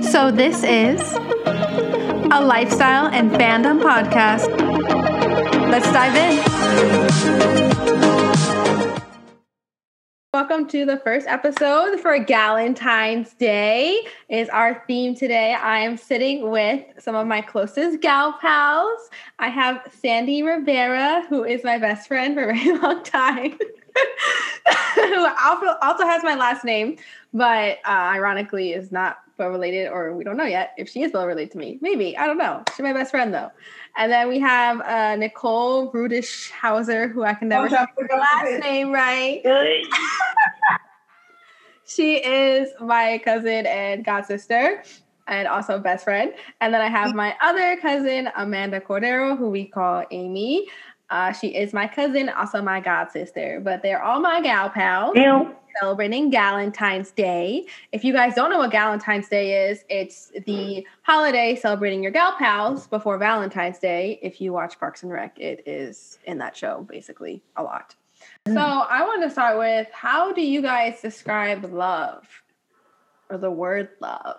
So this is a lifestyle and fandom podcast. Let's dive in. Welcome to the first episode for Galentine's Day. Is our theme today. I am sitting with some of my closest gal pals. I have Sandy Rivera, who is my best friend for a very long time, who also has my last name, but ironically is not well related, or we don't know yet if she is well related to me. Maybe, I don't know. She's my best friend though. And then we have Nicole Rudishhauser, who I can never say her last name right. She is my cousin and god sister, and also best friend. And then I have my other cousin, Amanda Cordero, who we call Amy. She is my cousin, also my god sister, but they're all my gal pals. Ew. Celebrating Galentine's Day. If you guys don't know what Galentine's Day is, it's the holiday celebrating your gal pals before Valentine's Day. If you watch Parks and Rec, it is in that show, basically, a lot. So I want to start with, how do you guys describe love, or the word love?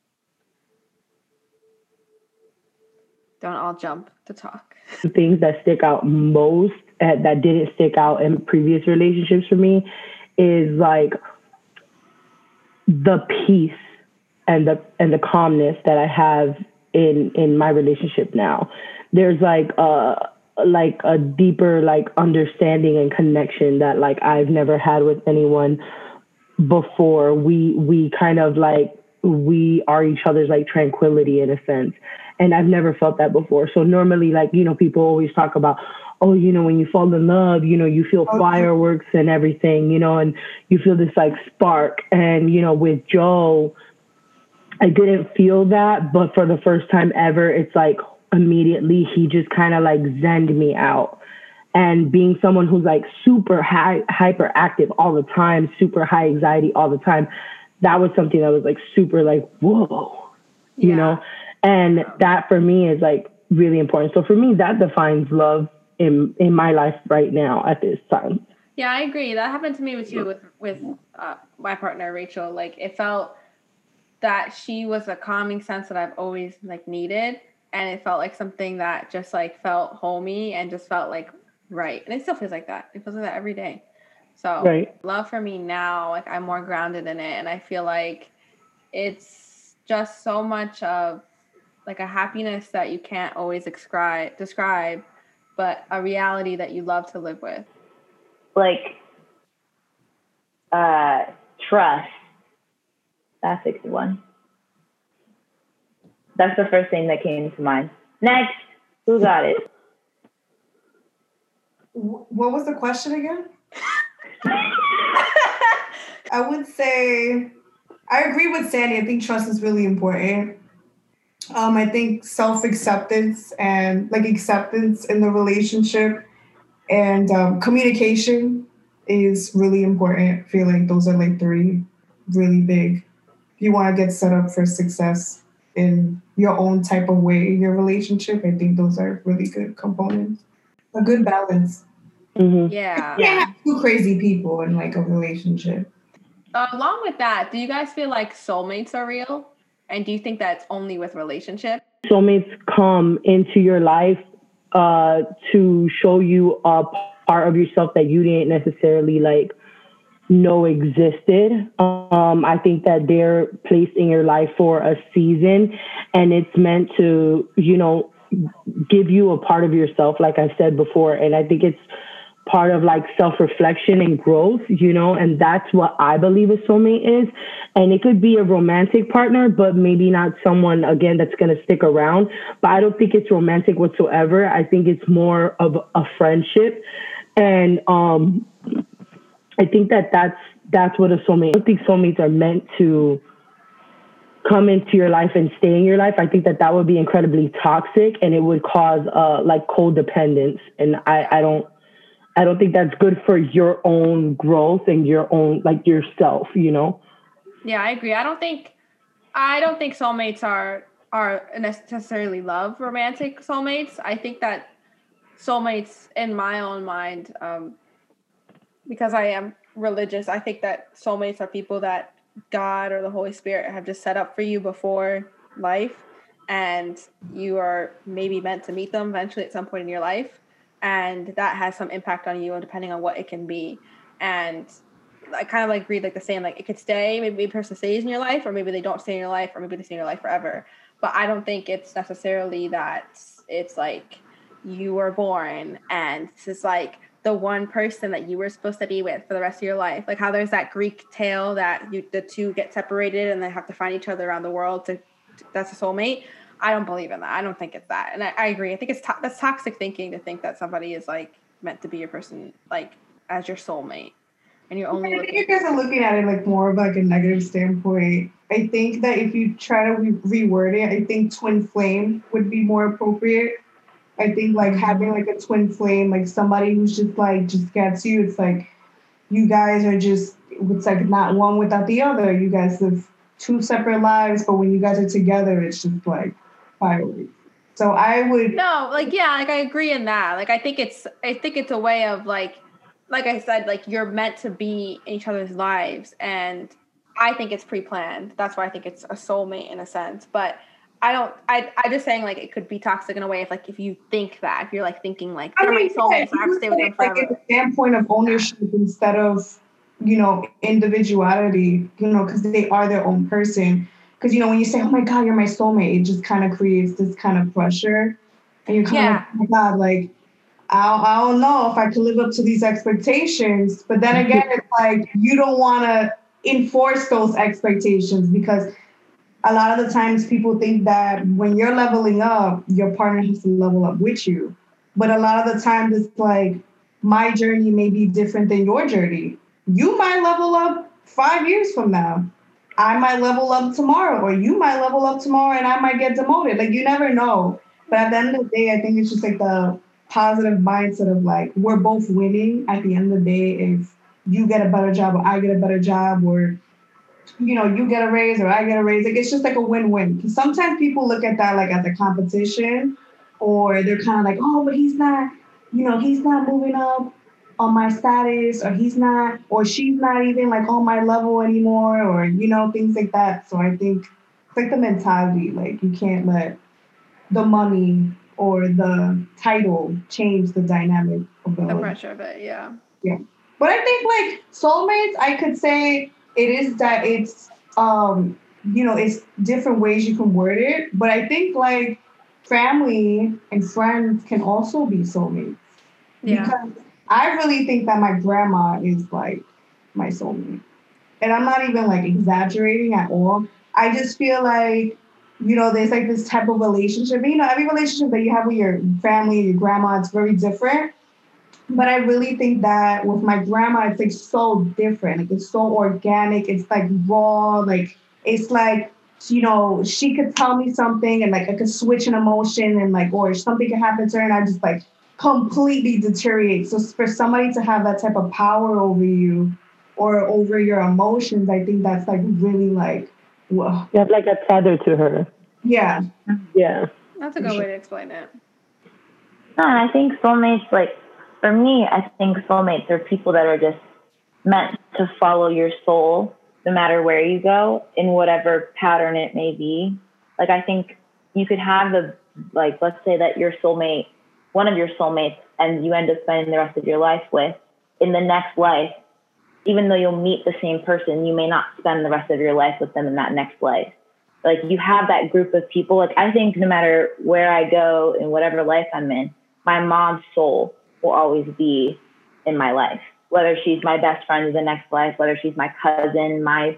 Don't all jump to talk. Things that stick out most, that didn't stick out in previous relationships for me, is like the peace and the calmness that I have in my relationship now. There's like a deeper like understanding and connection that like I've never had with anyone before. We kind of like, we are each other's like tranquility in a sense. And I've never felt that before. So normally, like, you know, people always talk about, oh, you know, when you fall in love, you know, you feel fireworks and everything, you know, and you feel this like spark. And, you know, with Joe, I didn't feel that. But for the first time ever, it's like immediately he just kind of like zened me out. And being someone who's like super hyperactive all the time, super high anxiety all the time, that was something that was like super like, whoa, you know? And that for me is like really important. So for me, that defines love in my life right now at this time. Yeah, I agree. That happened to me with my partner, Rachel. Like, it felt that she was a calming sense that I've always like needed. And it felt like something that just like felt homey and just felt like right. And it still feels like that. It feels like that every day. So love for me now, like I'm more grounded in it. And I feel like it's just so much of like a happiness that you can't always describe, but a reality that you love to live with. Like, trust. That's 61. That's the first thing that came to mind. Next, who got it? What was the question again? I would say, I agree with Sandy. I think trust is really important. I think self-acceptance and like acceptance in the relationship and communication is really important. I feel like those are like three really big. If you want to get set up for success in your own type of way in your relationship, I think those are really good components. A good balance. Mm-hmm. Yeah. You can't have two crazy people in like a relationship. Along with that, do you guys feel like soulmates are real? And do you think that's only with relationships? Soulmates come into your life to show you a part of yourself that you didn't necessarily like know existed. I think that they're placed in your life for a season, and it's meant to, you know, give you a part of yourself, like I said before. And I think it's part of like self-reflection and growth, you know, and that's what I believe a soulmate is. And it could be a romantic partner, but maybe not someone, again, that's going to stick around. But I don't think it's romantic whatsoever. I think it's more of a friendship. And I think that's what a soulmate is. I don't think soulmates are meant to come into your life and stay in your life. I think that would be incredibly toxic, and it would cause like codependence. And I don't think that's good for your own growth and your own, like, yourself, you know? Yeah, I agree. I don't think soulmates are necessarily romantic soulmates. I think that soulmates, in my own mind, because I am religious, I think that soulmates are people that God or the Holy Spirit have just set up for you before life, and you are maybe meant to meet them eventually at some point in your life, and that has some impact on you, and depending on what it can be. And I kind of like read like the saying, like it could stay, maybe a person stays in your life, or maybe they don't stay in your life, or maybe they stay in your life forever. But I don't think it's necessarily that it's like you were born and this is like the one person that you were supposed to be with for the rest of your life. Like how there's that Greek tale that the two get separated and they have to find each other around the world that's a soulmate. I don't believe in that. I don't think it's that. And I agree. I think that's toxic thinking to think that somebody is like meant to be your person, like as your soulmate. And you're only I think you guys are looking at it like more of like a negative standpoint. I think that if you try to reword it, I think twin flame would be more appropriate. I think like having like a twin flame, like somebody who's just gets you. It's like you guys are just, it's like not one without the other. You guys live two separate lives, but when you guys are together, it's just like fireworks. So I would I agree in that. Like I think it's a way of like I said, like you're meant to be in each other's lives, and I think it's pre-planned. That's why I think it's a soulmate in a sense. But I just saying like it could be toxic in a way if you think that, if you're like thinking like they're my soulmates, so I have to stay with them forever. Like a standpoint of ownership instead of, individuality, because they are their own person. Because, when you say, oh my God, you're my soulmate, it just kind of creates this kind of pressure. And you're kind of like, oh my God, like, I don't know if I can live up to these expectations. But then again, it's like you don't want to enforce those expectations because a lot of the times people think that when you're leveling up, your partner has to level up with you. But a lot of the times it's like my journey may be different than your journey. You might level up 5 years from now. I might level up tomorrow, or you might level up tomorrow and I might get demoted. Like you never know. But at the end of the day, I think it's just like the positive mindset of like, we're both winning at the end of the day. If you get a better job or I get a better job, or you get a raise or I get a raise. Like it's just like a win-win. Because sometimes people look at that like as a competition, or they're kind of like, oh, but he's not moving up on my status, or he's not, or she's not even like on my level anymore, or things like that. So I think it's like the mentality, like you can't let the money or the title change the dynamic of the pressure of it. Yeah. Yeah. But I think like soulmates, I could say it is that it's it's different ways you can word it. But I think like family and friends can also be soulmates. Yeah. Because I really think that my grandma is like my soulmate. And I'm not even like exaggerating at all. I just feel like, there's like this type of relationship. Every relationship that you have with your family, your grandma, it's very different. But I really think that with my grandma, it's like so different. Like it's so organic. It's like raw. Like it's like, she could tell me something and like I could switch an emotion and like, or something could happen to her and I just like completely deteriorate. So for somebody to have that type of power over you or over your emotions, I think that's like really like, whoa. You have like a tether to her. Yeah. Yeah. That's a good way to explain it. No, and I think soulmates, like, for me, I think soulmates are people that are just meant to follow your soul no matter where you go in whatever pattern it may be. Like, I think you could have let's say that your soulmate, one of your soulmates, and you end up spending the rest of your life with, in the next life, even though you'll meet the same person, you may not spend the rest of your life with them in that next life. Like, you have that group of people. Like, I think no matter where I go in whatever life I'm in, my mom's soul will always be in my life, whether she's my best friend in the next life, whether she's my cousin, my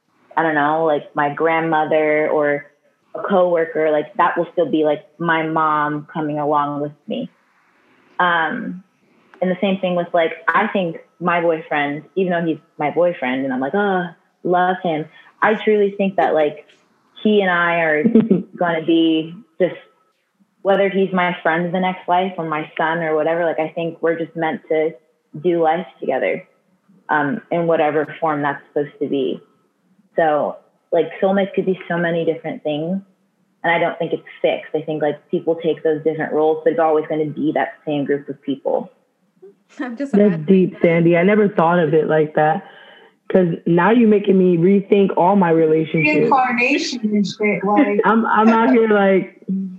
grandmother or a coworker, like that will still be like my mom coming along with me. And the same thing with like, I think my boyfriend, even though he's my boyfriend and I'm like, oh, love him. I truly think that like he and I are going to be just, whether he's my friend in the next life or my son or whatever, like I think we're just meant to do life together in whatever form that's supposed to be. So like soulmates could be so many different things. And I don't think it's fixed. I think like people take those different roles, but it's always going to be that same group of people. That's deep, Sandy. I never thought of it like that. Because now you're making me rethink all my relationships. Reincarnation and shit. Like I'm out here like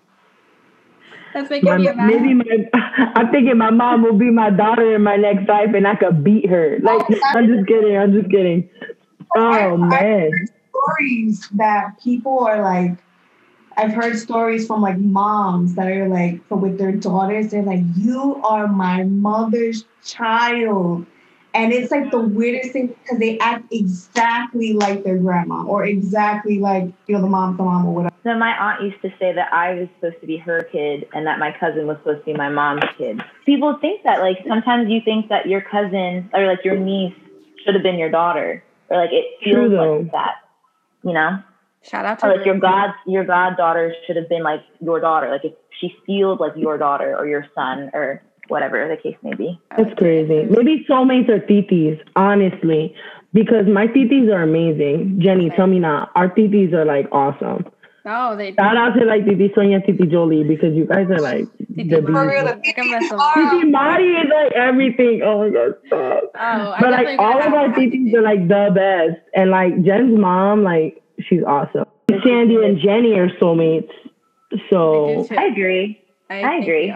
That's making me mad. I'm thinking my mom will be my daughter in my next life and I could beat her. Like I'm just kidding. Oh man. I've heard stories that people are like, I've heard stories from like moms that are like, with their daughters, they're like, you are my mother's child. And it's like the weirdest thing because they act exactly like their grandma or exactly like, the mom or whatever. So my aunt used to say that I was supposed to be her kid and that my cousin was supposed to be my mom's kid. People think that, like, sometimes you think that your cousin or like your niece should have been your daughter, or like it feels like that, you know? Shout out to or like your goddaughter should have been like your daughter. Like if she feels like your daughter or your son or whatever the case may be. That's crazy. Maybe soulmates are titis, honestly, because my titis are amazing. Jenny, tell me now. Our titis are like awesome. Oh, they shout out to like Titi Sonia, Titi Jolie, because you guys are like Titi Mari. Titi Mari is like everything. Oh my god, stop. But like all of our titis are like the best, and like Jen's mom, like she's awesome. Sandy and Jenny are soulmates, so I agree. I agree.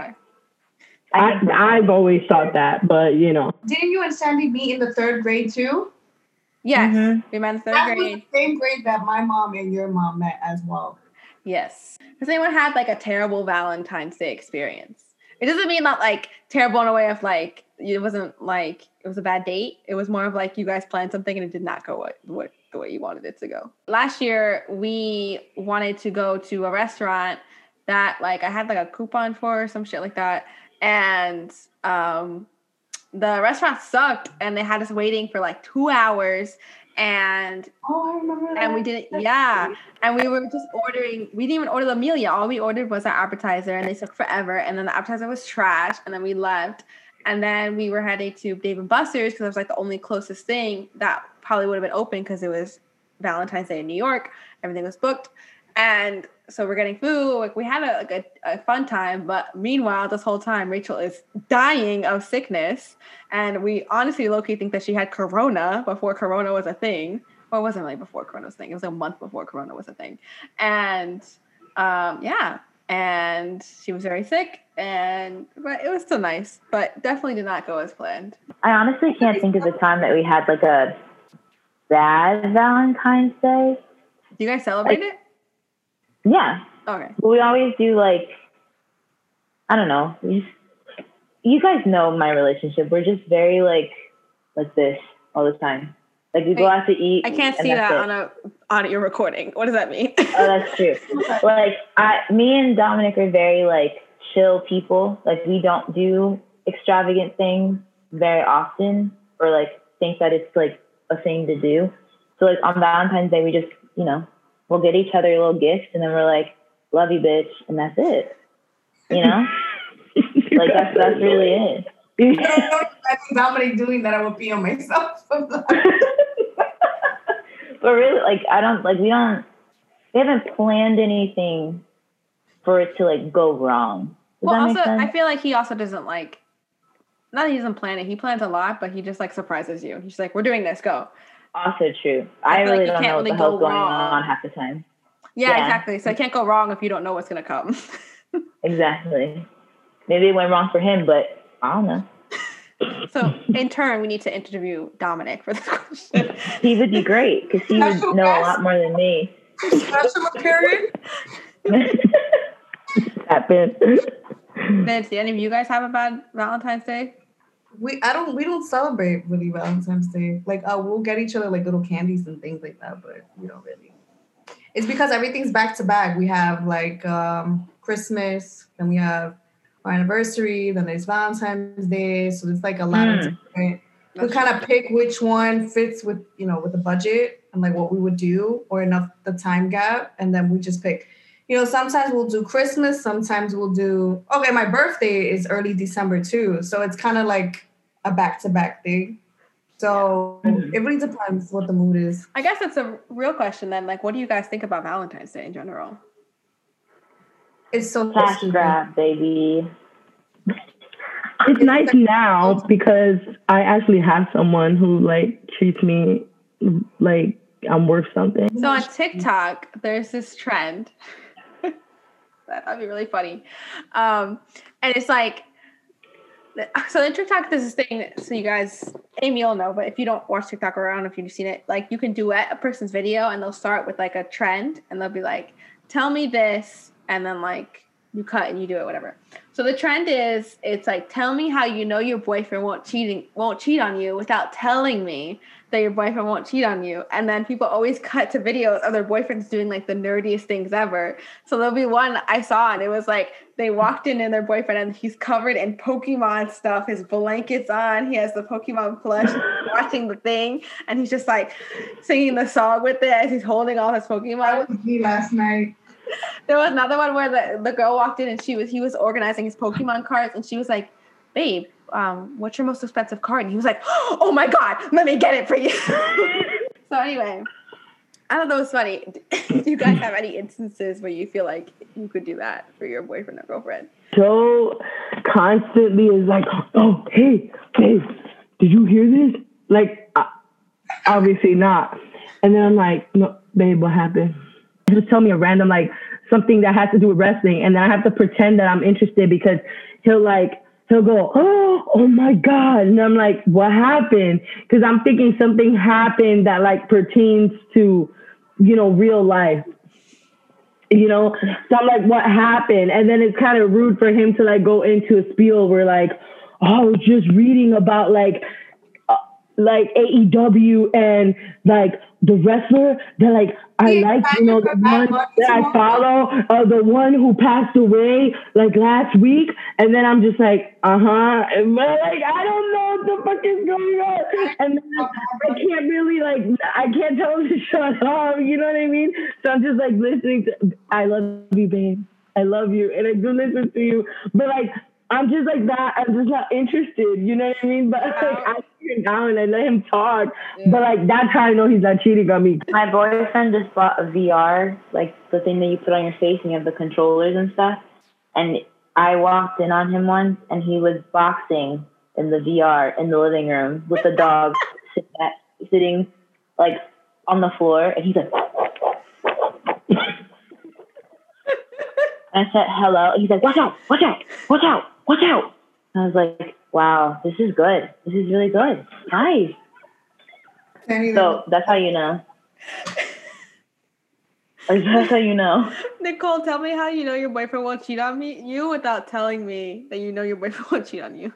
I've always thought that, but you know. Didn't you and Sandy meet in the 3rd grade too? Yes, we met in 3rd grade. That was the same grade that my mom and your mom met as well. Yes. Has anyone had like a terrible Valentine's Day experience? It doesn't mean not like terrible in a way of like, it wasn't like it was a bad date. It was more of like you guys planned something and it did not go the way you wanted it to go. Last year, we wanted to go to a restaurant that like I had like a coupon for or some shit like that. And the restaurant sucked and they had us waiting for like 2 hours. And I remember that. And we didn't, and we were just ordering. We didn't even order the meal yet. All we ordered was our appetizer, and they took forever. And then the appetizer was trash, and then we left. And then we were heading to Dave and Buster's because it was like the only closest thing that probably would have been open because it was Valentine's Day in New York. Everything was booked, and so we're getting food. Like we had a fun time, but meanwhile, this whole time, Rachel is dying of sickness, and we honestly low-key think that she had corona before corona was a thing. Well, it wasn't really before corona was a thing. It was a month before corona was a thing, and and she was very sick, but it was still nice, but definitely did not go as planned. I honestly can't think of a time that we had like a bad Valentine's Day. Do you guys celebrate it? Yeah. Okay. But we always do like, I don't know. You guys know my relationship. We're just very like this all the time. Like we go out to eat. I can't see that on a audio recording. What does that mean? Oh, that's true. Like me and Dominic are very like chill people. Like we don't do extravagant things very often, or like think that it's like a thing to do. So like on Valentine's Day, we just, we'll get each other a little gift, and then we're like, love you, bitch. And that's it. You know? Like that's really it. I don't know if that's Dominic doing that. I would pee on myself. But really, like, we haven't planned anything for it to like go wrong. Does that make sense? I feel like he also doesn't like, not that he doesn't plan it. He plans a lot, but he just like surprises you. He's like, we're doing this, go. Also true. I really don't know what the hell's going on half the time. Yeah, exactly. So it can't go wrong if you don't know what's going to come. Exactly. Maybe it went wrong for him, but I don't know. So in turn, we need to interview Dominic for this question. He would be great because he would know a lot more than me. Special appearance. Vince, do any of you guys have a bad Valentine's Day? We don't celebrate really Valentine's Day. Like we'll get each other like little candies and things like that, but we don't really. It's because everything's back to back. We have like Christmas, then we have our anniversary, then there's Valentine's Day. So it's like a lot of different. We kind of pick which one fits with with the budget and like what we would do or enough the time gap, and then we just pick. Sometimes we'll do Christmas. Sometimes we'll do. Okay, my birthday is early December too, so it's kind of like a back-to-back thing. So it really depends what the mood is. I guess it's a real question then. Like, what do you guys think about Valentine's Day in general? It's so cash grab, baby. It's nice now because I actually have someone who like treats me like I'm worth something. So on TikTok, there's this trend. That'd be really funny. And it's like, so in TikTok, there's this thing, so you guys, Amy will know, but if you don't watch TikTok or I don't know if you've seen it, like you can duet a person's video and they'll start with like a trend and they'll be like, tell me this, and then like you cut and you do it, whatever. So the trend is, it's like, tell me how you know your boyfriend won't cheat on you without telling me that your boyfriend won't cheat on you. And then people always cut to videos of their boyfriends doing like the nerdiest things ever. So there'll be one I saw and it was like they walked in and their boyfriend and he's covered in Pokemon stuff. His blanket's on. He has the Pokemon plush, watching the thing, and he's just like singing the song with it as he's holding all his Pokemon. That was me last night. There was another one where the girl walked in and he was organizing his Pokemon cards and she was like, babe, what's your most expensive card? And he was like, oh my God, let me get it for you. So anyway, I thought that was funny. Do you guys have any instances where you feel like you could do that for your boyfriend or girlfriend? So constantly is like, oh, hey, babe, did you hear this? Like, obviously not. And then I'm like, no, babe, what happened? He'll tell me a random, like, something that has to do with wrestling. And then I have to pretend that I'm interested because he'll go, oh my God. And I'm like, what happened? Because I'm thinking something happened that like pertains to, real life. So I'm like, what happened? And then it's kind of rude for him to like go into a spiel where like, oh, I was just reading about like AEW and like the wrestler that like I like, the one that I follow, the one who passed away like last week. And then I'm just like, and like, I don't know what the fuck is going on. And then I can't really I can't tell him to shut up. You know what I mean? So I'm just like listening to, I love you, babe. I love you. And I do listen to you. But like, I'm just like that. I'm just not interested. You know what I mean? But like, I sit him down and I let him talk. Yeah. But like, that's how I know he's not cheating on me. My boyfriend just bought a VR, like the thing that you put on your face and you have the controllers and stuff. And I walked in on him once and he was boxing in the VR in the living room with the dog sitting like on the floor. And he's like, I said, hello. And he's like, watch out, watch out, watch out, watch out. I was like, wow, this is good. This is really good. Nice. So that's how you know. That's how you know. Nicole, tell me how you know your boyfriend won't cheat on you without telling me that you know your boyfriend won't cheat on you.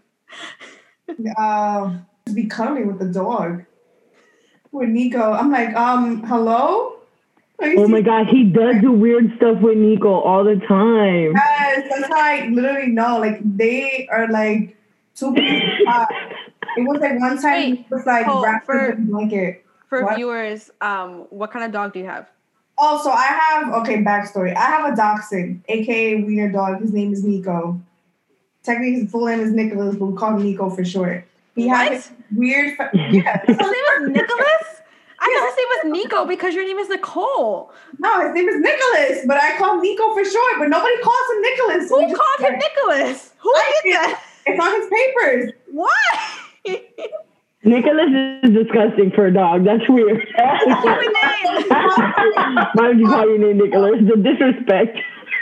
Be cuddling with the dog. With Nico. I'm like, hello? Oh my God, he does do weird stuff with Nico all the time. Yes, that's how I literally know. Like, they are like two pieces apart. It was like one time it was like wrapped in a blanket. For viewers, what kind of dog do you have? Oh, so I have, backstory. I have a dachshund, aka wiener dog. His name is Nico. Technically, his full name is Nicholas, but we call him Nico for short. He has weird... Yeah. His name is Nicholas? I thought his name was Nico because your name is Nicole. No, his name is Nicholas, but I call him Nico for short, but nobody calls him Nicholas. Who called him Nicholas? Who did that? It's on his papers. What? Nicholas is disgusting for a dog. That's weird. Why would you call your name Nicholas? The disrespect.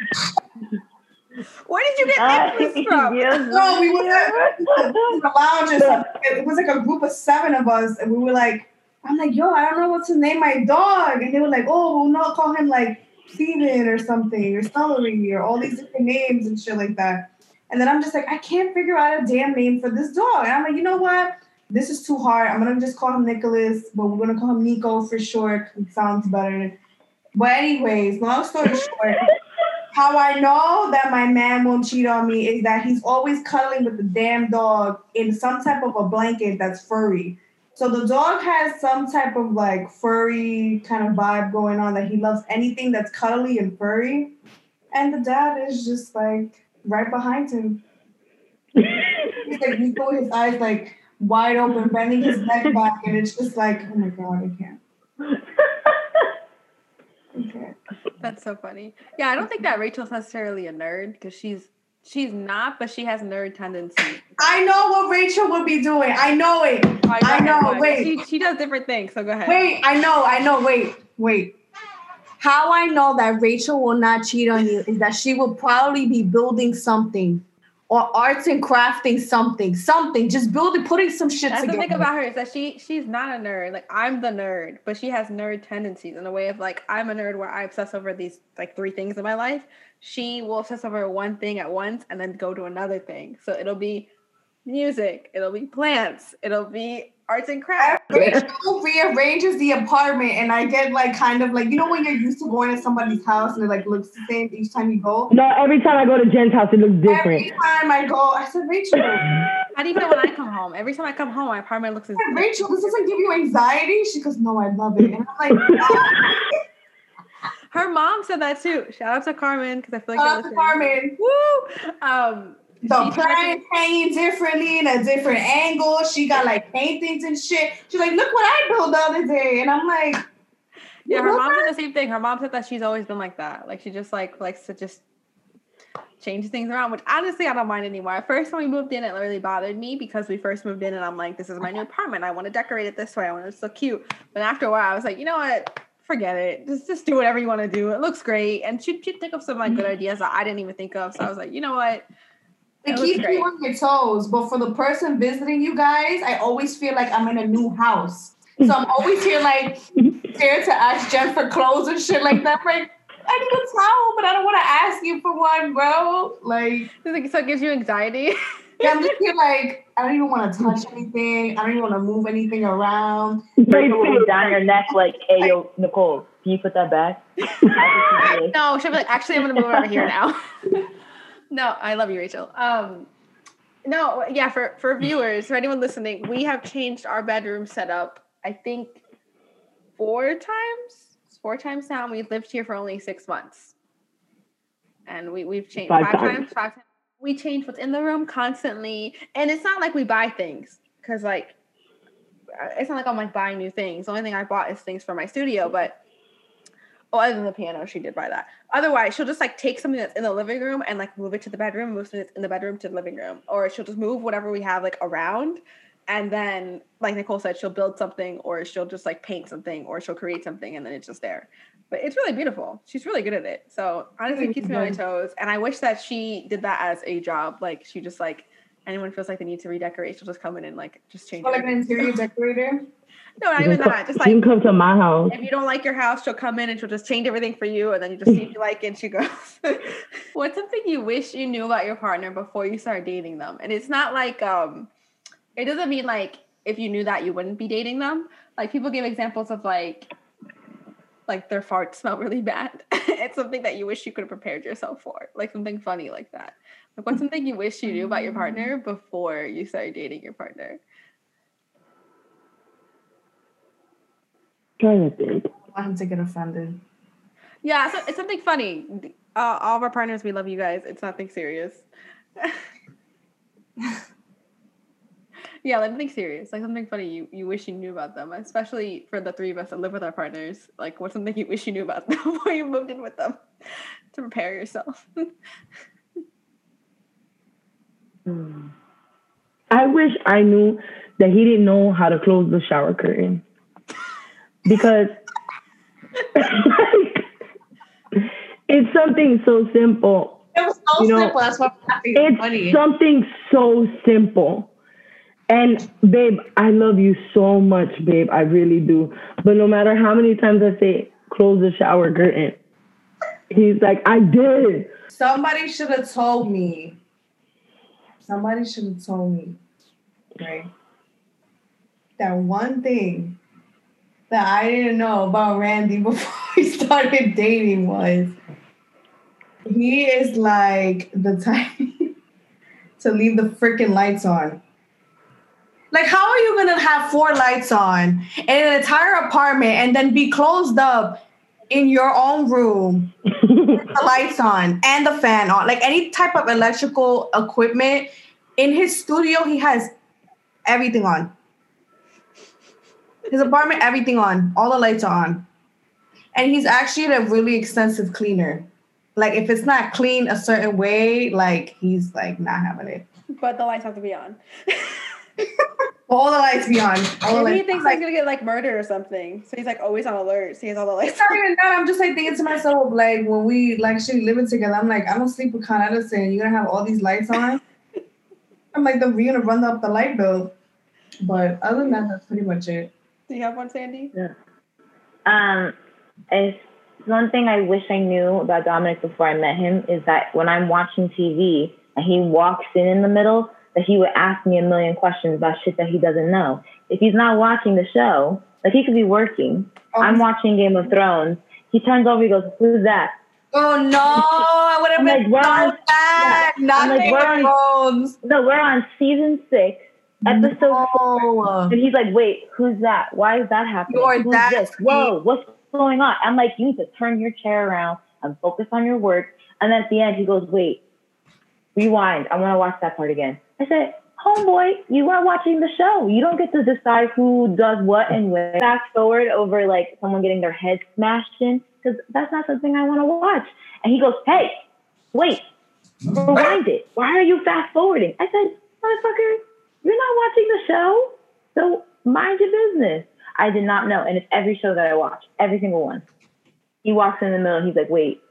Where did you get Nicholas from? No, we were at the lounge or something. It was like a group of 7 of us, and we were like, I'm like, yo, I don't know what to name my dog. And they were like, oh, we'll not call him like Steven or something, or Celery, or all these different names and shit like that. And then I'm just like, I can't figure out a damn name for this dog. And I'm like, you know what? This is too hard. I'm going to just call him Nicholas, but we're going to call him Nico for short. It sounds better. But anyways, long story short, how I know that my man won't cheat on me is that he's always cuddling with the damn dog in some type of a blanket that's furry. So the dog has some type of like furry kind of vibe going on, that he loves anything that's cuddly and furry. And the dad is just like right behind him. He's like, Nico, his eyes like wide open, bending his neck back, and it's just like, oh my God, I can't. Okay. That's so funny. Yeah, I don't think that Rachel's necessarily a nerd because she's She's not, but she has nerd tendencies. I know what Rachel would be doing. I know it. I know. Wait. She does different things, so go ahead. Wait, I know. Wait. How I know that Rachel will not cheat on you is that she will probably be building something or arts and crafting something, just putting some shit That's together. the thing about her is that she's not a nerd. Like, I'm the nerd, but she has nerd tendencies in a way of like, I'm a nerd where I obsess over these like 3 things in my life. She will obsess over one thing at once and then go to another thing. So it'll be music, it'll be plants, it'll be arts and crafts. Rachel rearranges the apartment, and I get like kind of like, you know when you're used to going to somebody's house and it like looks the same each time you go? No, every time I go to Jen's house, it looks different. Every time I go, I said, Rachel. Not even when I come home. Every time I come home, my apartment looks as Rachel, this doesn't give you anxiety? She goes, no, I love it. And I'm like, her mom said that too. Shout out to Carmen, because I feel like shout out to Carmen. Woo! The plants hanging differently in a different angle. She got like paintings and shit. She's like, look what I built the other day. And I'm like, yeah, her mom said the same thing. Her mom said that she's always been like that. Like, she just like likes to just change things around, which honestly I don't mind anymore. At first when we moved in, it really bothered me because we first moved in and I'm like, this is my new apartment. I want to decorate it this way. I want it to look cute. But after a while I was like, you know what? Forget it. Just do whatever you want to do. It looks great. And she'd think of some like good ideas that I didn't even think of. So I was like, you know what? It keeps you on your toes, but for the person visiting you guys, I always feel like I'm in a new house. So I'm always here like scared to ask Jen for clothes and shit like that. Like, I need a towel, but I don't want to ask you for one, bro. Like, so it gives you anxiety. Yeah, I'm just here like, I don't even want to touch anything. I don't even want to move anything around. Rachel will be down your neck like, hey, yo, Nicole, can you put that back? No, she'll be like, actually, I'm going to move over here now. No, I love you, Rachel. No, yeah, for viewers, for anyone listening, we have changed our bedroom setup, I think, 4 times. 4 times now. We've lived here for only 6 months. And we've changed 5 times. 5 times. We change what's in the room constantly. And it's not like we buy things. Because, like, it's not like I'm, like, buying new things. The only thing I bought is things for my studio. But, other than the piano, she did buy that. Otherwise, she'll just, like, take something that's in the living room and, like, move it to the bedroom, move something that's in the bedroom to the living room. Or she'll just move whatever we have, like, around. And then, like Nicole said, she'll build something, or she'll just, like, paint something, or she'll create something, and then it's just there. But it's really beautiful. She's really good at it. So, honestly, it keeps me on my toes. And I wish that she did that as a job. Like, she just, like, anyone feels like they need to redecorate, she'll just come in and, like, just change it. Like an interior decorator? No, not even that. Just, like, you can come to my house. If you don't like your house, she'll come in and she'll just change everything for you, and then you just see if you like it, and she goes. What's something you wish you knew about your partner before you start dating them? And it's not like, it doesn't mean, like, if you knew that, you wouldn't be dating them. Like, people give examples of, like their farts smell really bad. It's something that you wish you could have prepared yourself for. Like, something funny like that. Like, what's something you wish you knew about your partner before you started dating your partner? Trying to think. I want him to get offended. Yeah, so it's something funny. All of our partners, we love you guys. It's nothing serious. Yeah, like something serious, like something funny you wish you knew about them, especially for the 3 of us that live with our partners. Like, what's something you wish you knew about them before you moved in with them to prepare yourself? I wish I knew that he didn't know how to close the shower curtain. Because it's something so simple. It was so simple. That's why it's funny. Something so simple. And babe, I love you so much, babe. I really do. But no matter how many times I say, close the shower curtain, he's like, I did. Somebody should have told me. Right? That one thing that I didn't know about Randy before we started dating was he is like the type to leave the freaking lights on. Like, how are you gonna have 4 lights on in an entire apartment and then be closed up in your own room with the lights on and the fan on? Like, any type of electrical equipment in his studio, he has everything on. His apartment, everything on. All the lights are on. And he's actually a really extensive cleaner. Like if it's not clean a certain way, like he's like not having it. But the lights have to be on. All the lights be on. Maybe he thinks I'm gonna get like murdered or something, so he's like always on alert. So he has all the lights. It's not even that. I'm just like thinking to myself, like when we like actually living together, I'm like, I don't sleep with Con Edison. You're gonna have all these lights on. I'm like, you're gonna run up the light bill. But other than that, that's pretty much it. Do you have one, Sandy? Yeah. It's one thing I wish I knew about Dominic before I met him is that when I'm watching TV and he walks in the middle, that he would ask me a million questions about shit that he doesn't know. If he's not watching the show, like he could be working. I'm watching Game of Thrones. He turns over, he goes, "Who's that?" Oh no, I would have been like, so sad. Not Game of Thrones. No, we're on season 6, episode 4. And he's like, "Wait, who's that? Why is that happening? Who's this? Whoa, what's going on?" I'm like, "You need to turn your chair around and focus on your work." And then at the end, he goes, "Wait, rewind. I want to watch that part again." I said, "Homeboy, you are watching the show. You don't get to decide who does what and when." Fast forward over like someone getting their head smashed in, because that's not something I want to watch. And he goes, "Hey, wait, rewind it. Why are you fast forwarding?" I said, "Motherfucker, you're not watching the show, so mind your business." I did not know. And it's every show that I watch, every single one. He walks in the middle and he's like, "Wait,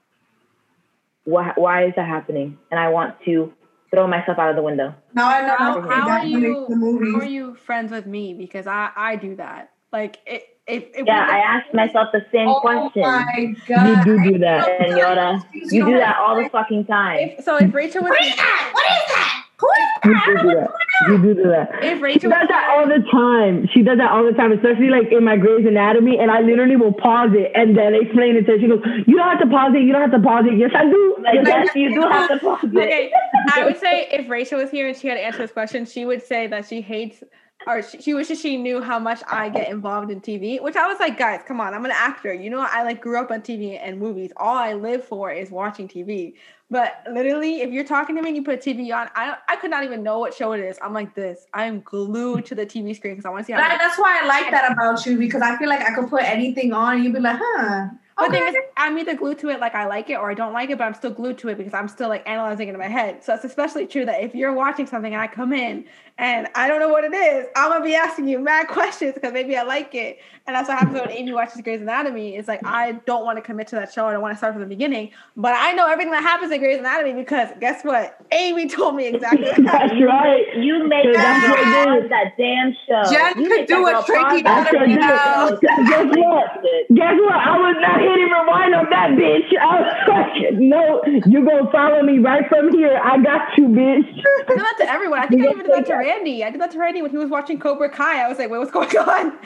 why is that happening?" And I want to throw myself out of the window. Now I know how are you friends with me? Because I do that. Like I asked myself the same question. Oh my God. You do that, Senora. You do that all the fucking time. If Rachel was What is that? You do that. If Rachel She does that all the time. She does that all the time, especially like in my Grey's Anatomy, and I literally will pause it and then explain it to her. She goes, "You don't have to pause it. You don't have to pause it." Yes, I do. Yes, you do have to pause it. Okay, I would say if Rachel was here and she had to answer this question, she would say that she hates, or she wishes she knew how much I get involved in TV, which I was like, guys, come on, I'm an actor. You know, I like grew up on TV and movies. All I live for is watching TV. But literally, if you're talking to me and you put TV on, I could not even know what show it is. I'm like this. I'm glued to the TV screen because I want to see how. That's why I like that about you, because I feel like I could put anything on and you'd be like, huh. The thing is, I'm either glued to it like I like it or I don't like it, but I'm still glued to it because I'm still like analyzing it in my head. So it's especially true that if you're watching something and I come in and I don't know what it is, I'm going to be asking you mad questions because maybe I like it. And that's what happens when Amy watches Grey's Anatomy. It's like, I don't want to commit to that show. I don't want to start from the beginning. But I know everything that happens in Grey's Anatomy because guess what? Amy told me exactly what That's right. You make that damn show. Jen you could do a tricky Anatomy now. Guess what? Guess what? I was not hitting rewind on that bitch. I was like, "No, you gonna follow me right from here. I got you, bitch." I did that to everyone. I think I even did that to Randy. I did that to Randy when he was watching Cobra Kai. I was like, "Wait, what's going on?"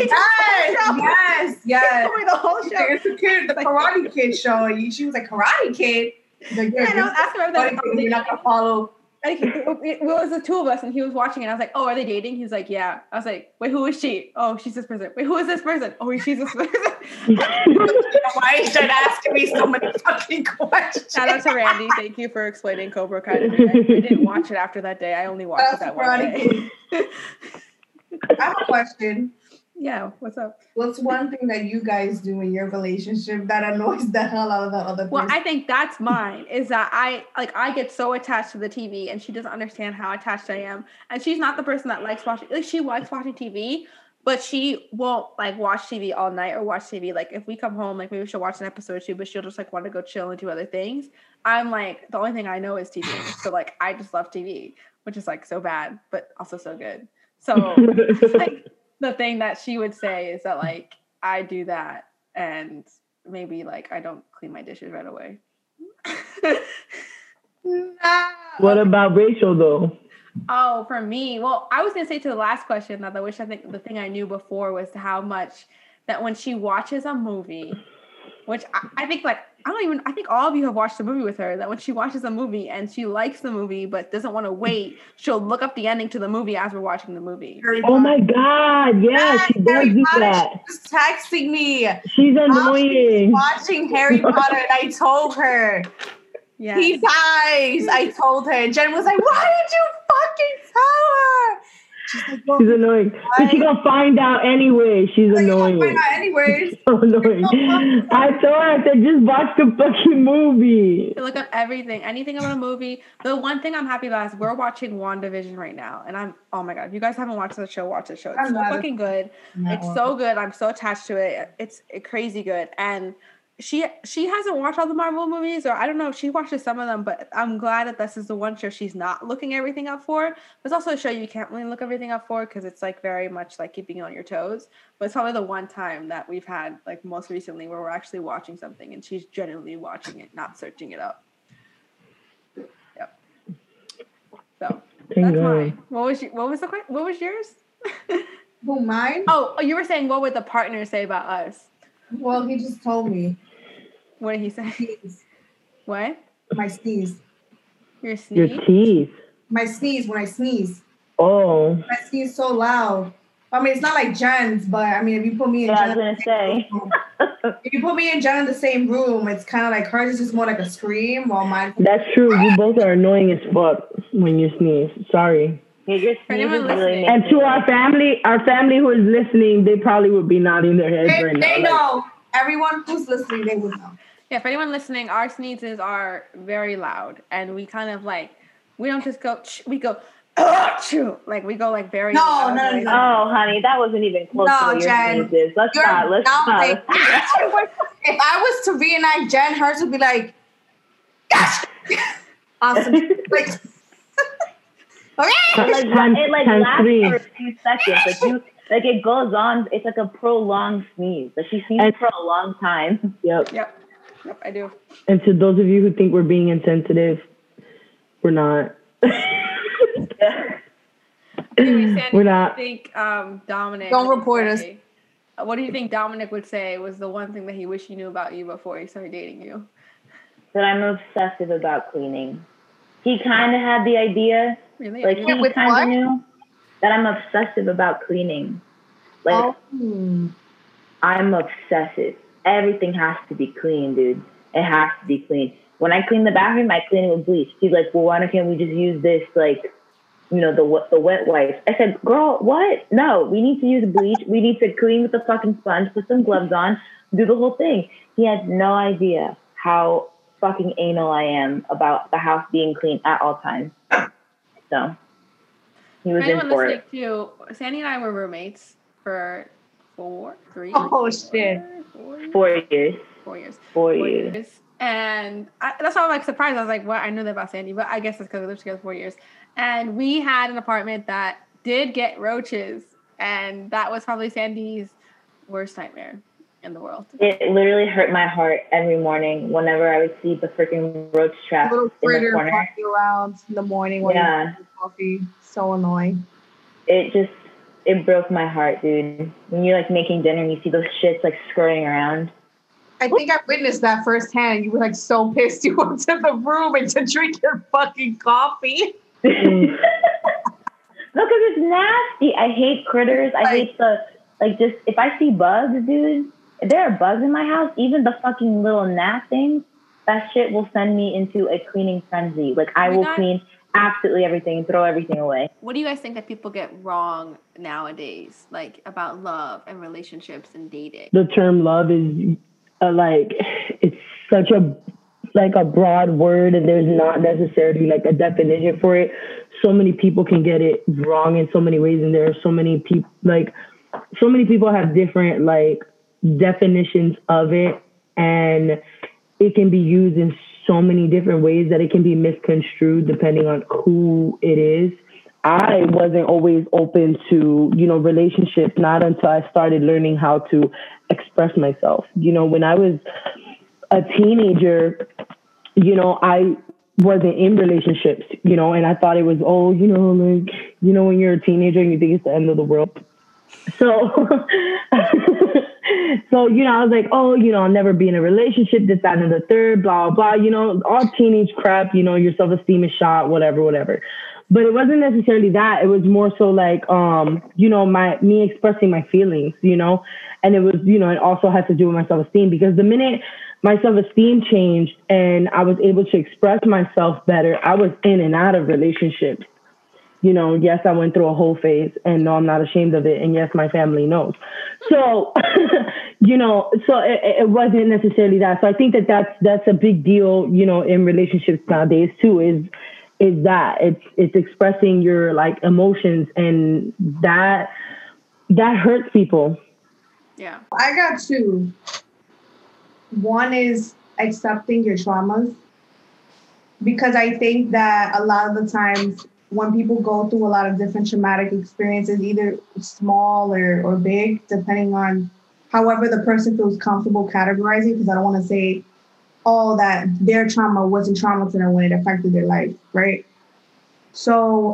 Yes. He told me the whole show. It's a kid, the Karate Kid show. She was like, "Karate Kid." Like, yeah, and I was asking him everything. You're not gonna follow. It was the two of us, and he was watching, and I was like, "Oh, are they dating?" He was like, "Yeah." I was like, "Wait, who is she?" "Oh, she's this person." "Wait, who is this person?" "Oh, she's this person." Why is Jen asking me so many fucking questions? Shout out to Randy. Thank you for explaining Cobra Kai to me. I didn't watch it after that day. I only watched it that one day. I have a question. Yeah, what's up? What's one thing that you guys do in your relationship that annoys the hell out of the other person? Well, I think that's mine, is that I get so attached to the TV and she doesn't understand how attached I am. And she's not the person that likes watching, like she likes watching TV, but she won't like watch TV all night or watch TV. Like if we come home, like maybe she'll watch an episode or two, but she'll just like want to go chill and do other things. I'm like, the only thing I know is TV. So like, I just love TV, which is like so bad, but also so good. So like, the thing that she would say is that like I do that and maybe like I don't clean my dishes right away. What about Rachel though? Oh, for me, well, I was gonna say to the last question that I think the thing I knew before was how much that when she watches a movie, which I think like I think all of you have watched the movie with her, that when she watches a movie and she likes the movie but doesn't want to wait, she'll look up the ending to the movie as we're watching the movie. Oh my God, yeah, she does do that. She was texting me. She's annoying. Watching Harry Potter and I told her. Yeah. He dies. I told her. Jen was like, "Why did you fucking tell her?" She's like, She's annoying. But she gonna find out anyway. She's annoying. Find out anyways. So annoying. I told her, I said, just watch the fucking movie. To look up everything, anything about a movie. The one thing I'm happy about is we're watching WandaVision right now, and oh my god, if you guys haven't watched the show, watch the show. It's so fucking good. It's so good. I'm so attached to it. It's crazy good. And she hasn't watched all the Marvel movies, or I don't know if she watches some of them, but I'm glad that this is the one show she's not looking everything up for. It's also a show you can't really look everything up for because it's like very much like keeping you on your toes. But it's probably the one time that we've had like most recently where we're actually watching something and she's genuinely watching it, not searching it up. Yep. So that's mine. What was yours? Who, mine? Oh, you were saying what would the partner say about us? Well, he just told me. What did he say? Sneeze. What? My sneeze. Your sneeze? Your teeth. My sneeze when I sneeze. Oh. My sneeze so loud. I mean, it's not like Jen's, but I mean, if you put me in if you put me and Jen in the same room, it's kind of like hers is just more like a scream, while mine. That's true. You both are annoying as fuck when you sneeze. Sorry. Yeah, your sneeze is really and to our family who is listening, they probably would be nodding their heads right now. They know. Everyone who's listening, they would know. Yeah, for anyone listening, our sneezes are very loud, and we kind of like, we don't just go, we go, like we go like very loud. No. Oh, honey, that wasn't even close to what your sneezes. Let's stop. If I was to reenact Jen, hers would be like, gosh. Awesome. Like, it lasts for a few seconds. Like it goes on. It's like a prolonged sneeze. Like she sneezes for a long time. Yep, I do. And to those of you who think we're being insensitive, we're not. Anyway, Sandy, we're not. I think Dominic. Don't report us. What do you think Dominic would say was the one thing that he wished he knew about you before he started dating you? That I'm obsessive about cleaning. He kind of had the idea. Really? Like he kind of knew that I'm obsessive about cleaning. Like I'm obsessive. Everything has to be clean, dude. It has to be clean. When I clean the bathroom, I clean it with bleach. He's like, well, why can't we just use this, like, you know, the wet wipes? I said, girl, what? No, we need to use bleach. We need to clean with the fucking sponge, put some gloves on, do the whole thing. He had no idea how fucking anal I am about the house being clean at all times. So he was in for it. Too, Sandy and I were roommates for 4 years. 4 years. And that's why I'm like surprised. I was like, "What? I knew that about Sandy," but I guess it's because we lived together 4 years. And we had an apartment that did get roaches, and that was probably Sandy's worst nightmare in the world. It literally hurt my heart every morning whenever I would see the freaking roach trap in the corner. Walking around in the morning when you coffee. So annoying. It broke my heart, dude. When you're like making dinner and you see those shits like scurrying around. I think I witnessed that firsthand. You were like so pissed you went to the room and to drink your fucking coffee. No, because it's nasty. I hate critters. I hate just if I see bugs, dude, if there are bugs in my house, even the fucking little gnat things, that shit will send me into a cleaning frenzy. Like I will clean absolutely everything and throw everything away. What do you guys think that people get wrong nowadays, like about love and relationships and dating? The term love is it's such a broad word, and there's not necessarily like a definition for it. So many people can get it wrong in so many ways, and there are so many people have different like definitions of it, and it can be used in so many different ways that it can be misconstrued depending on who it is. I wasn't always open to, relationships, not until I started learning how to express myself. When I was a teenager, I wasn't in relationships, and I thought it was, when you're a teenager and you think it's the end of the world. So, I was like, I'll never be in a relationship, this, that, and the third, blah, blah, all teenage crap, your self-esteem is shot, whatever. But it wasn't necessarily that. It was more so like, me expressing my feelings, and it was, it also has to do with my self-esteem, because the minute my self-esteem changed and I was able to express myself better, I was in and out of relationships. Yes, I went through a whole phase, and no, I'm not ashamed of it. And yes, my family knows. So, so it wasn't necessarily that. So I think that's a big deal, in relationships nowadays too, is that it's expressing your like emotions, and that hurts people. Yeah. I got two. One is accepting your traumas, because I think that a lot of the times when people go through a lot of different traumatic experiences, either small or big, depending on however the person feels comfortable categorizing, because I don't want to say, oh, that their trauma wasn't trauma to them when it affected their life, right? So,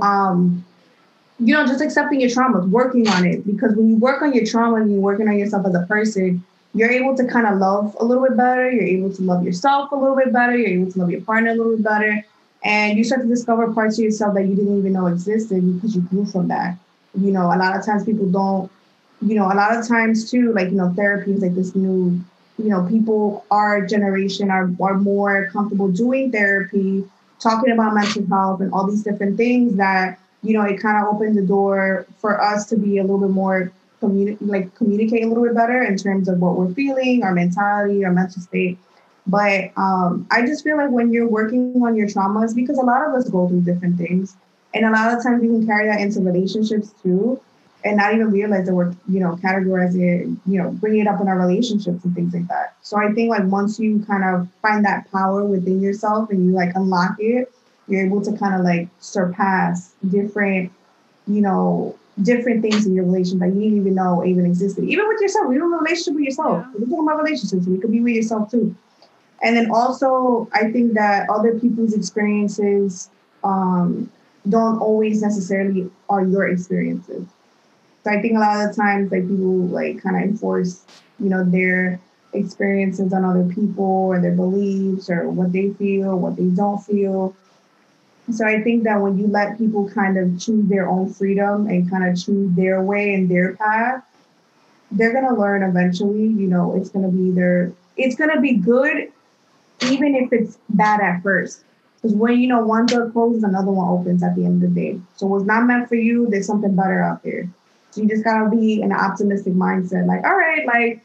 just accepting your traumas, working on it, because when you work on your trauma and you're working on yourself as a person, you're able to kind of love a little bit better. You're able to love yourself a little bit better. You're able to love your partner a little bit better. And you start to discover parts of yourself that you didn't even know existed because you grew from that. A lot of times people don't, a lot of times too, like, therapy is like this new, people, our generation are more comfortable doing therapy, talking about mental health and all these different things that, it kind of opened the door for us to be a little bit more communicate a little bit better in terms of what we're feeling, our mentality, our mental state. But I just feel like when you're working on your traumas, because a lot of us go through different things, and a lot of times we can carry that into relationships too, and not even realize that we're, categorizing it, bringing it up in our relationships and things like that. So I think like once you kind of find that power within yourself and you like unlock it, you're able to kind of like surpass different, different things in your relationship that you didn't even know even existed. Even with yourself, you're in a relationship with yourself. We're talking about relationships, we could be with yourself too. And then also, I think that other people's experiences don't always necessarily are your experiences. So I think a lot of the times, like people like kind of enforce, their experiences on other people or their beliefs or what they feel, what they don't feel. So I think that when you let people kind of choose their own freedom and kind of choose their way and their path, they're going to learn eventually, it's going to be it's going to be good, even if it's bad at first. Because when, one door closes, another one opens at the end of the day. So what's not meant for you, there's something better out there. So you just got to be in an optimistic mindset. Like, all right, like,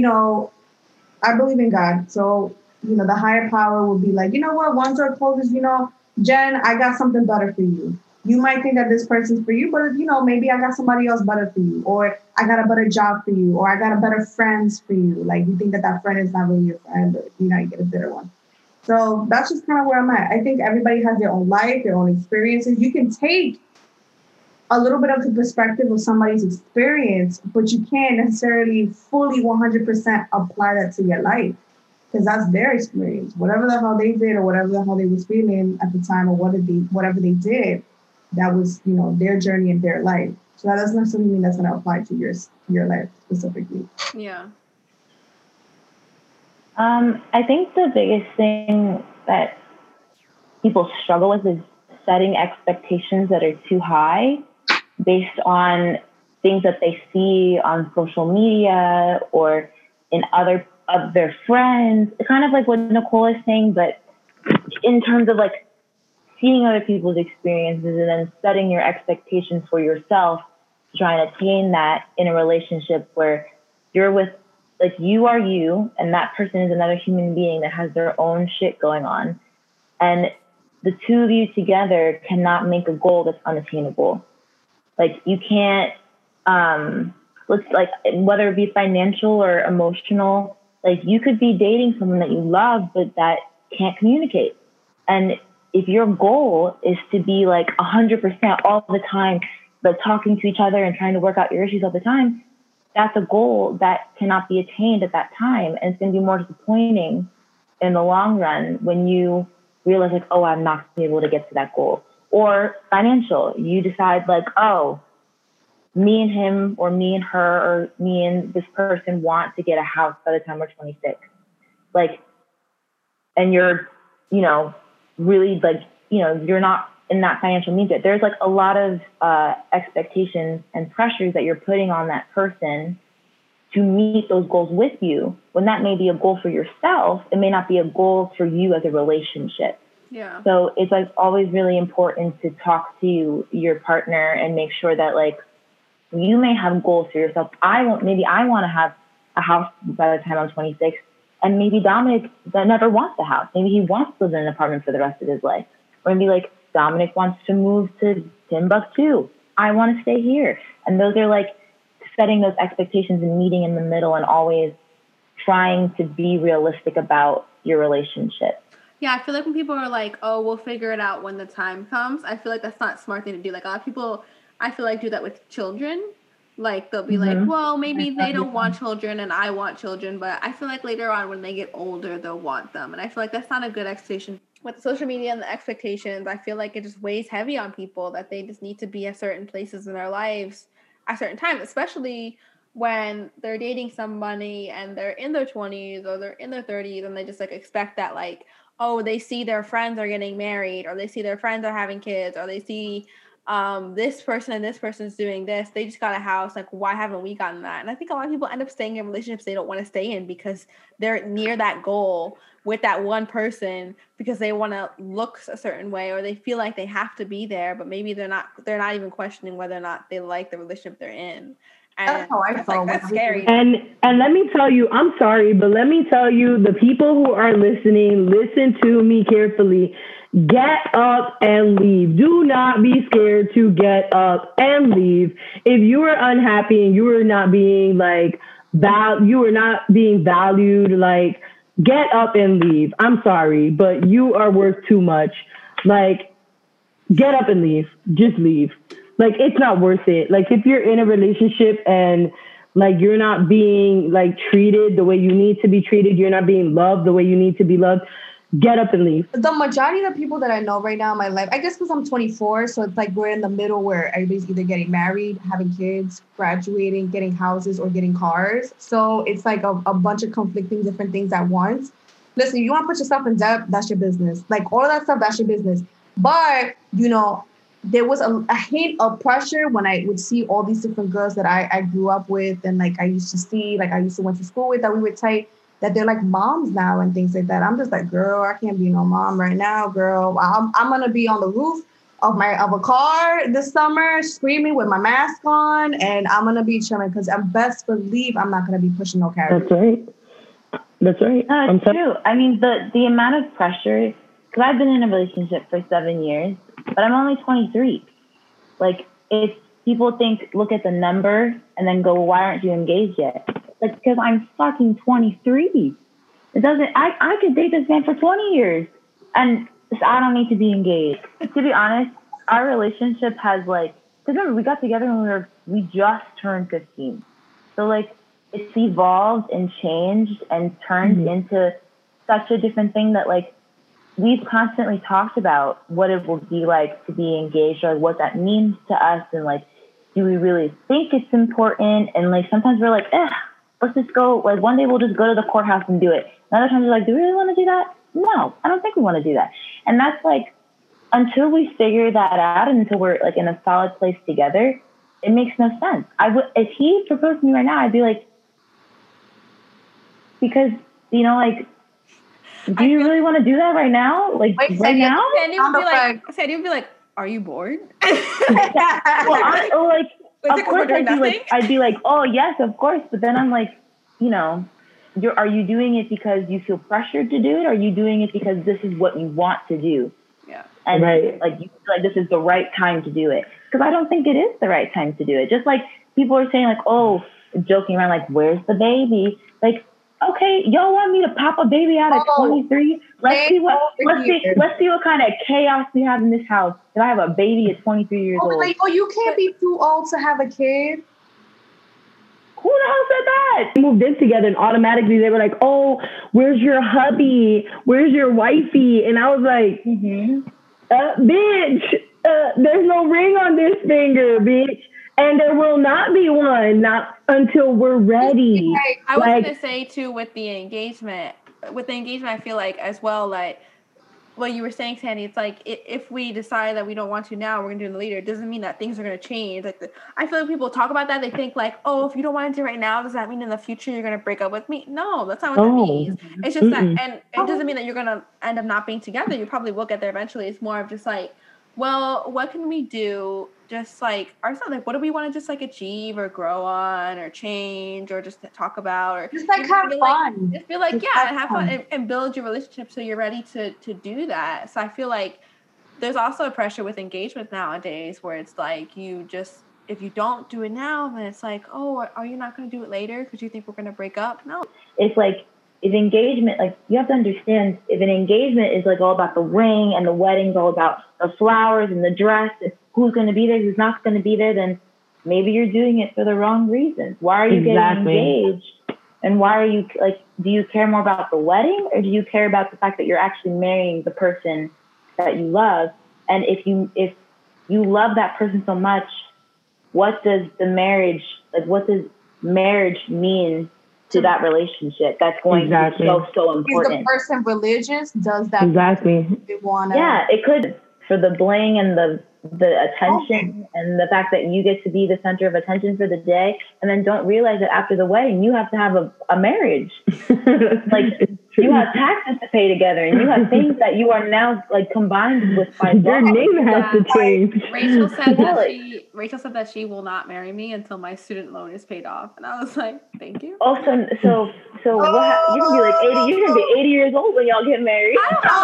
I believe in God. So, the higher power will be like, you know what, one door closes, Jen, I got something better for you. You might think that this person's for you, but, maybe I got somebody else better for you. Or I got a better job for you. Or I got a better friends for you. Like, you think that friend is not really your friend, but, you get a better one. So that's just kind of where I'm at. I think everybody has their own life, their own experiences. You can take a little bit of the perspective of somebody's experience, but you can't necessarily fully 100% apply that to your life, because that's their experience. Whatever the hell they did or whatever the hell they was feeling at the time or whatever they did, that was, their journey in their life. So that doesn't necessarily mean that's going to apply to your life specifically. Yeah. I think the biggest thing that people struggle with is setting expectations that are too high based on things that they see on social media or in other of their friends. It's kind of like what Nicole is saying, but in terms of like seeing other people's experiences and then setting your expectations for yourself to try and attain that in a relationship where you're with, like, you are you and that person is another human being that has their own shit going on. And the two of you together cannot make a goal that's unattainable. Like, you can't, like, whether it be financial or emotional, like, you could be dating someone that you love, but that can't communicate. And if your goal is to be like 100% all the time, but talking to each other and trying to work out your issues all the time, that's a goal that cannot be attained at that time. And it's going to be more disappointing in the long run when you realize, like, oh, I'm not going to be able to get to that goal. Or financial, you decide like, oh, me and him or me and her or me and this person want to get a house by the time we're 26. Like, and you're, really like, you're not in that financial means yet. There's like a lot of expectations and pressures that you're putting on that person to meet those goals with you, when that may be a goal for yourself. It may not be a goal for you as a relationship. Yeah. So it's like always really important to talk to your partner and make sure that like you may have goals for yourself. I want to have a house by the time I'm 26, and maybe Dominic that never wants a house. Maybe he wants to live in an apartment for the rest of his life. Or maybe like Dominic wants to move to Timbuktu. I want to stay here. And those are like setting those expectations and meeting in the middle and always trying to be realistic about your relationship. Yeah, I feel like when people are like, oh, we'll figure it out when the time comes, I feel like that's not a smart thing to do. Like, a lot of people, I feel like, do that with children. Like, they'll be like, well, maybe they don't want children and I want children. But I feel like later on when they get older, they'll want them. And I feel like that's not a good expectation. With social media and the expectations, I feel like it just weighs heavy on people that they just need to be at certain places in their lives at certain times, especially when they're dating somebody and they're in their 20s or they're in their 30s and they just like expect that like, oh, they see their friends are getting married or they see their friends are having kids or they see this person and this person's doing this. They just got a house. Like, why haven't we gotten that? And I think a lot of people end up staying in relationships they don't want to stay in because they're near that goal with that one person because they want to look a certain way or they feel like they have to be there, but maybe they're not even questioning whether or not they like the relationship they're in. And That's how I felt. That's scary. And let me tell you, I'm sorry, but let me tell you, the people who are listening, listen to me carefully. Get up and leave. Do not be scared to get up and leave. If you are unhappy and you are not being like you are not being valued, like get up and leave. I'm sorry, but you are worth too much. Like, get up and leave. Just leave. Like, it's not worth it. Like, if you're in a relationship and like you're not being like treated the way you need to be treated, you're not being loved the way you need to be loved, get up and leave. The majority of the people that I know right now in my life, I guess because I'm 24, so it's like we're in the middle where everybody's either getting married, having kids, graduating, getting houses, or getting cars. So it's like a bunch of conflicting different things at once. Listen, you want to put yourself in debt, that's your business. Like all of that stuff, that's your business. But, you know, there was a hint of pressure when I would see all these different girls that I grew up with and like I used to see, like I used to went to school with, that we were tight, that they're like moms now and things like that. I'm just like, girl, I can't be no mom right now, girl. I'm gonna be on the roof of a car this summer, screaming with my mask on, and I'm gonna be chilling because I'm best believe I'm not gonna be pushing no carriage. That's right. That's right. No, it's true. I mean, the amount of pressure, because I've been in a relationship for 7 years, but I'm only 23. Like, if people look at the number and then go, well, why aren't you engaged yet? Like, because I'm fucking 23. It doesn't, I could date this man for 20 years and I don't need to be engaged. To be honest, our relationship has like, because remember, we got together when we just turned 15. So like, it's evolved and changed and turned into such a different thing that like, we've constantly talked about what it will be like to be engaged or what that means to us. And like, do we really think it's important? And like, sometimes we're like, let's just go, like one day we'll just go to the courthouse and do it. And other times we're like, do we really want to do that? No, I don't think we want to do that. And that's like, until we figure that out and until we're like in a solid place together, it makes no sense. If he proposed to me right now, I'd be like, because, you know, like, do you really want to do that right now? Like, right now? Sandy would be like, are you bored? Well, of course I'd be like, oh, yes, of course. But then I'm like, you know, are you doing it because you feel pressured to do it? Or are you doing it because this is what you want to do? Yeah. And like, you feel like this is the right time to do it. Because I don't think it is the right time to do it. Just like people are saying like, oh, joking around, like, where's the baby? Like, okay, y'all want me to pop a baby out at 23? Let's see what kind of chaos we have in this house. Because I have a baby at 23 years old. Like, you can't be too old to have a kid. Who the hell said that? We moved in together and automatically they were like, oh, where's your hubby? Where's your wifey? And I was like, bitch, there's no ring on this finger, bitch. And there will not be one, not until we're ready. I was going to say, too, with the engagement, I feel like as well, like, what you were saying, Sandy, it's like if we decide that we don't want to now, we're gonna do it later. It doesn't mean that things are gonna change. Like I feel like people talk about that. They think like, oh, if you don't want to do it right now, does that mean in the future you're gonna break up with me? No, that's not what that means. It's just that, and it doesn't mean that you're gonna end up not being together. You probably will get there eventually. It's more of just like, well, what can we do? Just like ourselves, like what do we want to just like achieve or grow on or change or just talk about or just like have fun. Just feel like have fun and build your relationship so you're ready to do that. So I feel like there's also a pressure with engagement nowadays where it's like you just if you don't do it now, then it's like, oh, are you not going to do it later because you think we're going to break up? No. It's like if engagement, like you have to understand, if an engagement is like all about the ring and the wedding's all about the flowers and the dress and who's going to be there, who's not going to be there, then maybe you're doing it for the wrong reasons. Why are you getting engaged? And why are you like, do you care more about the wedding or do you care about the fact that you're actually marrying the person that you love? And if you love that person so much, what does marriage mean to that relationship? That's going to be so important. Is the person religious? Does that they want? Yeah, it could, for the bling and the attention and the fact that you get to be the center of attention for the day, and then don't realize that after the wedding you have to have a marriage. Like you have taxes to pay together, and you have things that you are now like combined with by your name has to change. Rachel said that she will not marry me until my student loan is paid off, and I was like, thank you. Oh, so what? You're gonna be like 80. You're gonna be 80 years old when y'all get married.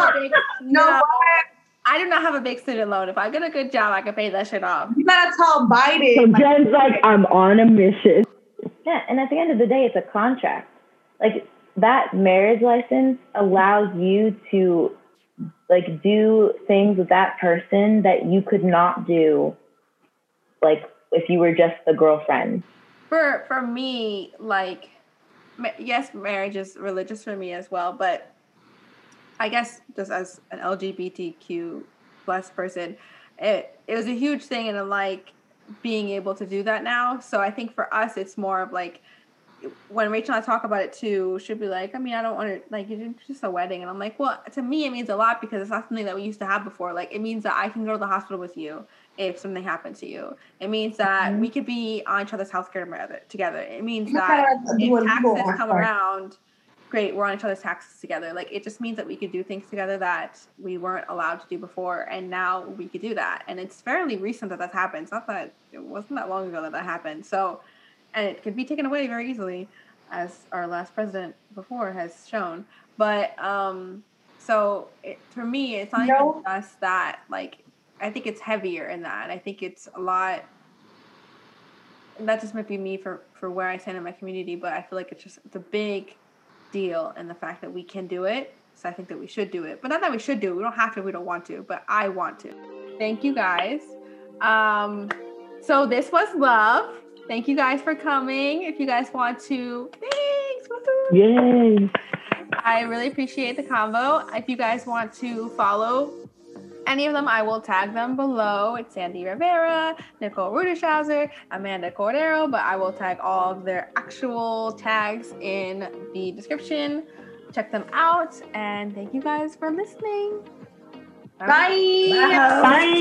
I do not have a big student loan. If I get a good job, I can pay that shit off. You gotta tell Biden. So Jen's like, I'm on a mission. Yeah, and at the end of the day, it's a contract. Like that marriage license allows you to like do things with that person that you could not do, like if you were just the girlfriend. For me, like, yes, marriage is religious for me as well, but I guess just as an LGBTQ plus person, it was a huge thing, and like being able to do that now. So I think for us, it's more of like when Rachel and I talk about it too, she'll be like, I mean, I don't want to, like, it's just a wedding. And I'm like, well, to me, it means a lot because it's not something that we used to have before. Like, it means that I can go to the hospital with you if something happened to you. It means that we could be on each other's healthcare together. It means that if taxes come around, great, we're on each other's taxes together. Like, it just means that we could do things together that we weren't allowed to do before, and now we could do that. And it's fairly recent that that's happened. It's not that, it wasn't that long ago that happened. So, and it could be taken away very easily, as our last president before has shown. But, so for me, it's not even just that, like, I think it's heavier in that. I think it's a lot, that just might be me for where I stand in my community, but I feel like it's a big deal in the fact that we can do it. So I think that we should do it, but not that we should do it. We don't have to, we don't want to, but I want to. Thank you guys. So this was love. Thank you guys for coming. If you guys want to, thanks. Yay. I really appreciate the combo. If you guys want to follow any of them, I will tag them below. It's Sandy Rivera, Nicole Rudershauser, Amanda Cordero, but I will tag all of their actual tags in the description. Check them out, and thank you guys for listening. Bye. Bye.